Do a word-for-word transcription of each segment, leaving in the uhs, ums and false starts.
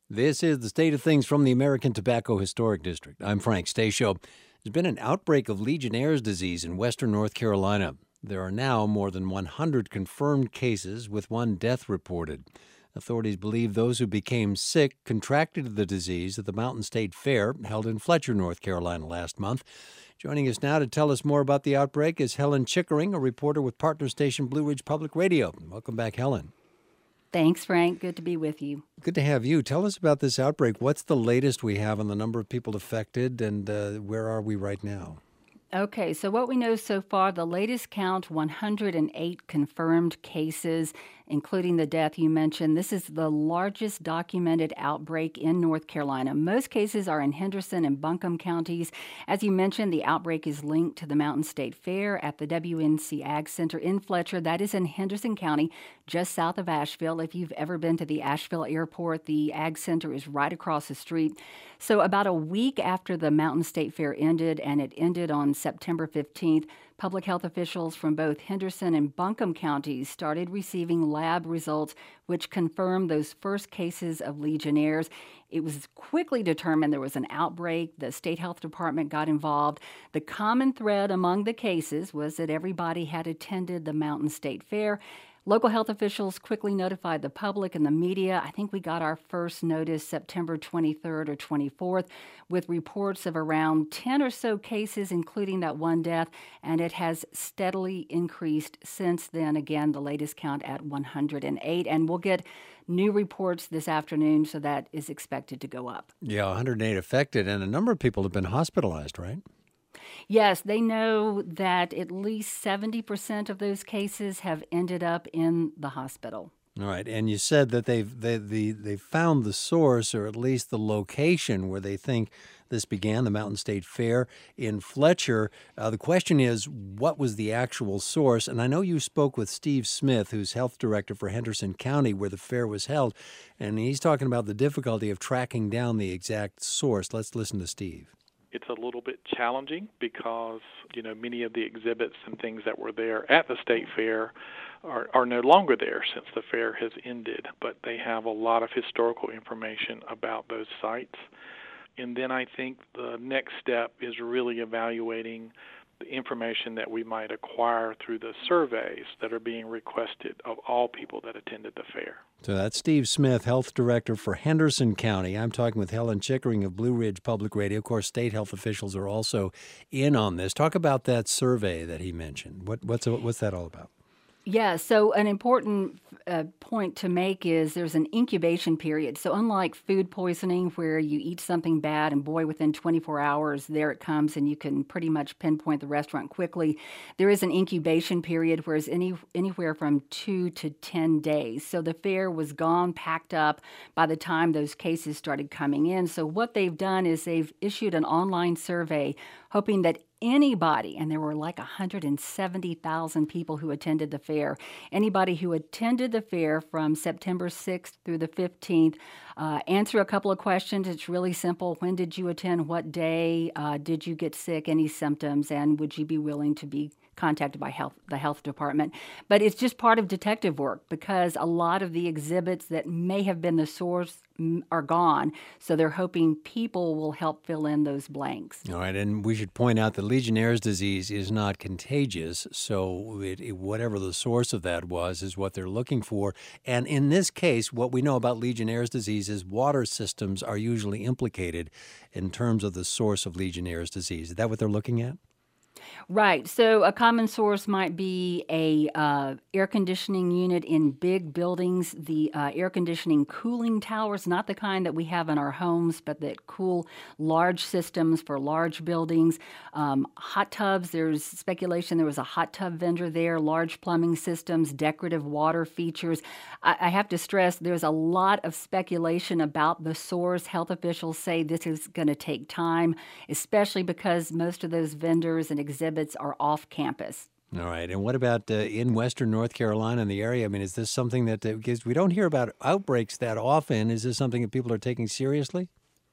This is the state of things from the American Tobacco Historic District. I'm Frank Stasio. There's been an outbreak of Legionnaire's disease in western North Carolina. There are now more than one hundred confirmed cases, with one death reported. Authorities believe those who became sick contracted the disease at the Mountain State Fair held in Fletcher, North Carolina last month. Joining us now to tell us more about the outbreak is Helen Chickering, a reporter with partner station Blue Ridge Public Radio. Welcome back, Helen. Thanks, Frank. Good to be with you. Good to have you. Tell us about this outbreak. What's the latest we have on the number of people affected, and uh, where are we right now? Okay, so what we know so far, the latest count, one hundred eight confirmed cases, including the death you mentioned. This is the largest documented outbreak in North Carolina. Most cases are in Henderson and Buncombe counties. As you mentioned, the outbreak is linked to the Mountain State Fair at the W N C Ag Center in Fletcher. That is in Henderson County, just south of Asheville. If you've ever been to the Asheville airport, the Ag Center is right across the street. So about a week after the Mountain State Fair ended, and it ended on September fifteenth, public health officials from both Henderson and Buncombe counties started receiving lab results which confirmed those first cases of Legionnaires. It was quickly determined there was an outbreak. The state health department got involved. The common thread among the cases was that everybody had attended the Mountain State Fair. Local health officials quickly notified the public and the media. I think we got our first notice September twenty-third or twenty-fourth with reports of around ten or so cases, including that one death, and it has steadily increased since then. Again, the latest count at one hundred eight, and we'll get new reports this afternoon, so that is expected to go up. Yeah, one hundred eight affected, and a number of people have been hospitalized, right? Yes, they know that at least seventy percent of those cases have ended up in the hospital. All right, and you said that they've they the they found the source, or at least the location where they think this began, the Mountain State Fair in Fletcher. Uh, the question is, what was the actual source? And I know you spoke with Steve Smith, who's health director for Henderson County, where the fair was held, and he's talking about the difficulty of tracking down the exact source. Let's listen to Steve. It's a little bit challenging because, you know, many of the exhibits and things that were there at the state fair are, are no longer there since the fair has ended, but they have a lot of historical information about those sites. And then I think the next step is really evaluating the information that we might acquire through the surveys that are being requested of all people that attended the fair. So that's Steve Smith, health director for Henderson County. I'm talking with Helen Chickering of Blue Ridge Public Radio. Of course, state health officials are also in on this. Talk about that survey that he mentioned. What, what's what's that all about? Yeah, so an important uh, point to make is there's an incubation period. So unlike food poisoning where you eat something bad and boy, within twenty-four hours, there it comes and you can pretty much pinpoint the restaurant quickly, there is an incubation period, whereas any anywhere from two to ten days. So the fair was gone, packed up by the time those cases started coming in. So what they've done is they've issued an online survey hoping that anybody, and there were like one hundred seventy thousand people who attended the fair, anybody who attended the fair from September sixth through the fifteenth, uh, answer a couple of questions. It's really simple. When did you attend? What day? Uh, did you get sick? Any symptoms? And would you be willing to be contacted by health, the health department? But it's just part of detective work because a lot of the exhibits that may have been the source are gone. So they're hoping people will help fill in those blanks. All right, and we should point out that Legionnaire's disease is not contagious, so it, it, whatever the source of that was is what they're looking for. And in this case, what we know about Legionnaire's disease is water systems are usually implicated in terms of the source of Legionnaire's disease. Is that what they're looking at? Right. So a common source might be a uh, air conditioning unit in big buildings, the uh, air conditioning cooling towers, not the kind that we have in our homes, but that cool large systems for large buildings. Um, hot tubs, there's speculation there was a hot tub vendor there, large plumbing systems, decorative water features. I, I have to stress there's a lot of speculation about the source. Health officials say this is going to take time, especially because most of those vendors and exhibits are off campus. All right. And what about uh, in western North Carolina in the area? I mean, is this something that, uh, because we don't hear about outbreaks that often, is this something that people are taking seriously?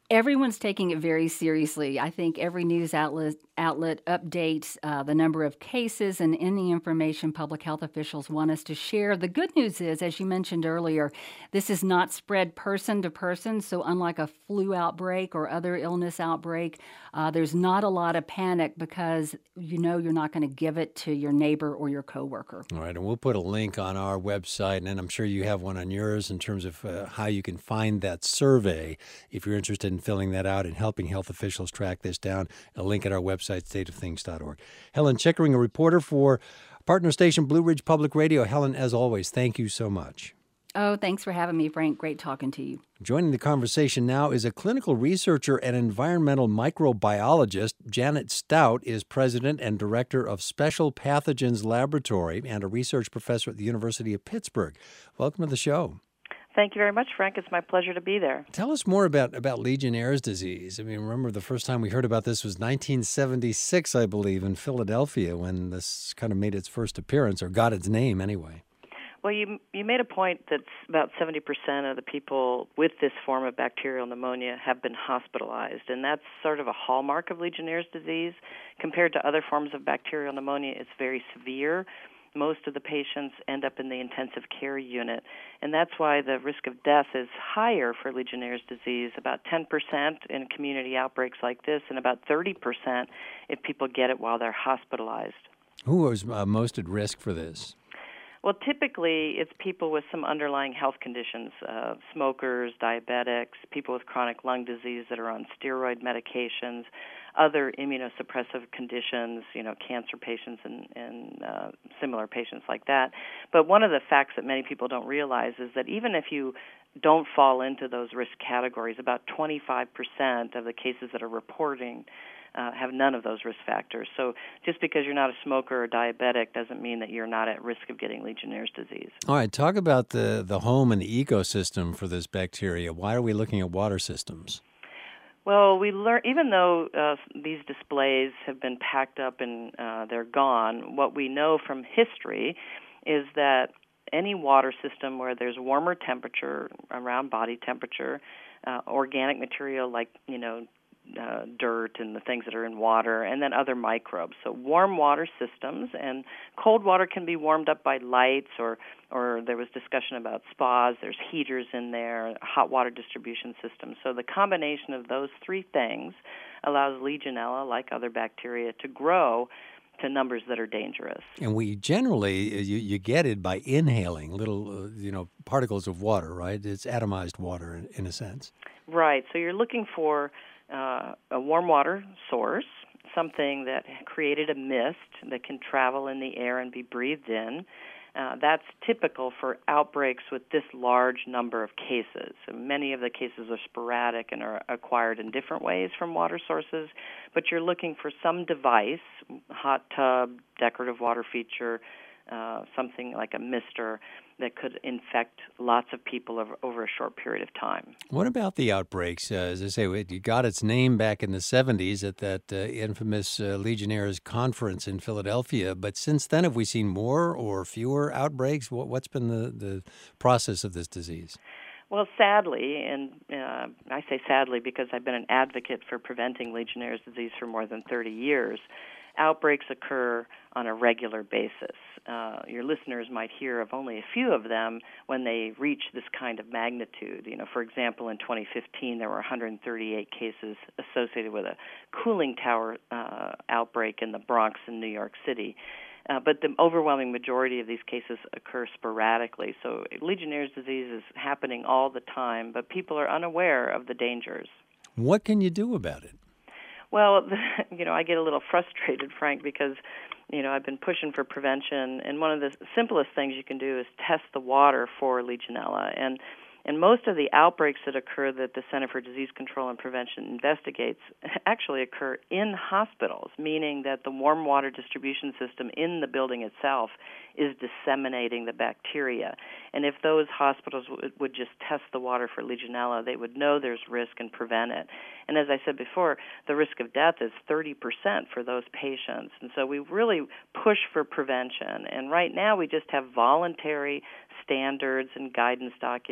Everyone's taking it very seriously. I think every news outlet outlet updates uh, the number of cases and any information public health officials want us to share. The good news is, as you mentioned earlier, this is not spread person to person. So unlike a flu outbreak or other illness outbreak, uh, there's not a lot of panic because you know you're not going to give it to your neighbor or your coworker. All right, and we'll put a link on our website, and I'm sure you have one on yours in terms of uh, how you can find that survey if you're interested in filling that out and helping health officials track this down. A link at our website, state of things dot org. Helen Chickering, a reporter for partner station Blue Ridge Public Radio. Helen, as always, thank you so much. Oh, thanks for having me, Frank. Great talking to you. Joining the conversation now is a clinical researcher and environmental microbiologist. Janet Stout is president and director of Special Pathogens Laboratory and a research professor at the University of Pittsburgh. Welcome to the show. Thank you very much, Frank. It's my pleasure to be there. Tell us more about, about Legionnaire's disease. I mean, remember the first time we heard about this was nineteen seventy-six, I believe, in Philadelphia when this kind of made its first appearance, or got its name anyway. Well, you you made a point that about seventy percent of the people with this form of bacterial pneumonia have been hospitalized, and that's sort of a hallmark of Legionnaire's disease. Compared to other forms of bacterial pneumonia, it's very severe. Most of the patients end up in the intensive care unit, and that's why the risk of death is higher for Legionnaire's disease, about ten percent in community outbreaks like this, and about thirty percent if people get it while they're hospitalized. Who is uh, most at risk for this? Well, typically it's people with some underlying health conditions, uh, smokers, diabetics, people with chronic lung disease that are on steroid medications, other immunosuppressive conditions, you know, cancer patients and, and uh, similar patients like that. But one of the facts that many people don't realize is that even if you don't fall into those risk categories, about twenty-five percent of the cases that are reporting Uh, have none of those risk factors. So just because you're not a smoker or diabetic doesn't mean that you're not at risk of getting Legionnaire's disease. All right, talk about the, the home and the ecosystem for this bacteria. Why are we looking at water systems? Well, we learn even though uh, these displays have been packed up and uh, they're gone, what we know from history is that any water system where there's warmer temperature, around body temperature, uh, organic material like, you know, Uh, dirt and the things that are in water, and then other microbes. So warm water systems, and cold water can be warmed up by lights, or, or there was discussion about spas. There's heaters in there, hot water distribution systems. So the combination of those three things allows Legionella, like other bacteria, to grow to numbers that are dangerous. And we generally, you, you get it by inhaling little, uh, you know, particles of water, right? It's atomized water in, in a sense. Right. So you're looking for Uh, a warm water source, something that created a mist that can travel in the air and be breathed in. Uh, that's typical for outbreaks with this large number of cases. Many of the cases are sporadic and are acquired in different ways from water sources, but you're looking for some device, hot tub, decorative water feature, uh, something like a mister that could infect lots of people over, over a short period of time. What about the outbreaks? Uh, as I say, it got its name back in the seventies at that uh, infamous uh, Legionnaire's conference in Philadelphia. But since then, have we seen more or fewer outbreaks? What, what's been the, the process of this disease? Well, sadly, and uh, I say sadly because I've been an advocate for preventing Legionnaire's disease for more than thirty years, outbreaks occur on a regular basis. Uh, your listeners might hear of only a few of them when they reach this kind of magnitude. You know, for example, in twenty fifteen, there were one hundred thirty-eight cases associated with a cooling tower uh, outbreak in the Bronx in New York City. Uh, but the overwhelming majority of these cases occur sporadically. So Legionnaire's disease is happening all the time, but people are unaware of the dangers. What can you do about it? Well, you know, I get a little frustrated, Frank, because, you know, I've been pushing for prevention, and one of the simplest things you can do is test the water for Legionella. And and most of the outbreaks that occur that the Center for Disease Control and Prevention investigates actually occur in hospitals, meaning that the warm water distribution system in the building itself is disseminating the bacteria. And if those hospitals w- would just test the water for Legionella, they would know there's risk and prevent it. And as I said before, the risk of death is thirty percent for those patients. And so we really push for prevention. And right now we just have voluntary standards and guidance documents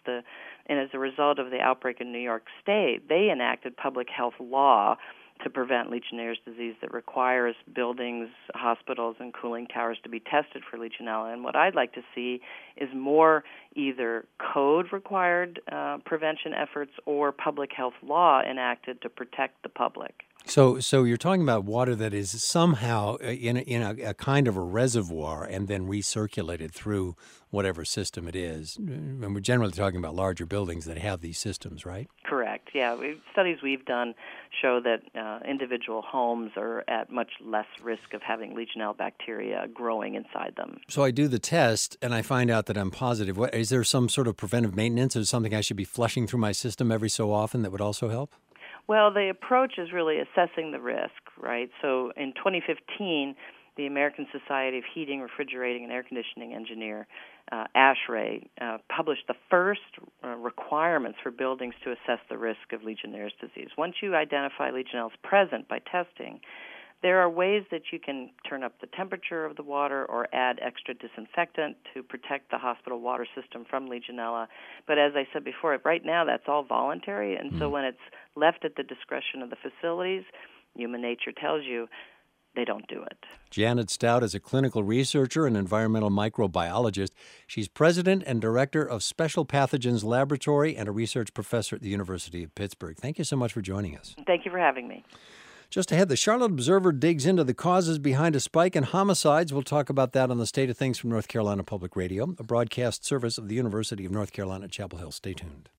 the and as a result of the outbreak in New York State, they enacted public health law to prevent Legionnaire's disease that requires buildings, hospitals, and cooling towers to be tested for Legionella. And what I'd like to see is more either code-required uh, prevention efforts or public health law enacted to protect the public. So, so you're talking about water that is somehow in a, in a, a kind of a reservoir and then recirculated through whatever system it is. And we're generally talking about larger buildings that have these systems, right? Correct. Yeah, we, studies we've done show that uh, individual homes are at much less risk of having Legionella bacteria growing inside them. So I do the test and I find out that I'm positive. What, is there some sort of preventive maintenance or something I should be flushing through my system every so often that would also help? Well, the approach is really assessing the risk, right? So in twenty fifteen, the American Society of Heating, Refrigerating, and Air Conditioning Engineer, uh, ASHRAE, uh, published the first uh, requirements for buildings to assess the risk of Legionnaire's disease. Once you identify Legionella is present by testing, there are ways that you can turn up the temperature of the water or add extra disinfectant to protect the hospital water system from Legionella. But as I said before, right now that's all voluntary, and mm. so when it's left at the discretion of the facilities, human nature tells you they don't do it. Janet Stout is a clinical researcher and environmental microbiologist. She's president and director of Special Pathogens Laboratory and a research professor at the University of Pittsburgh. Thank you so much for joining us. Thank you for having me. Just ahead, the Charlotte Observer digs into the causes behind a spike in homicides. We'll talk about that on the State of Things from North Carolina Public Radio, a broadcast service of the University of North Carolina at Chapel Hill. Stay tuned.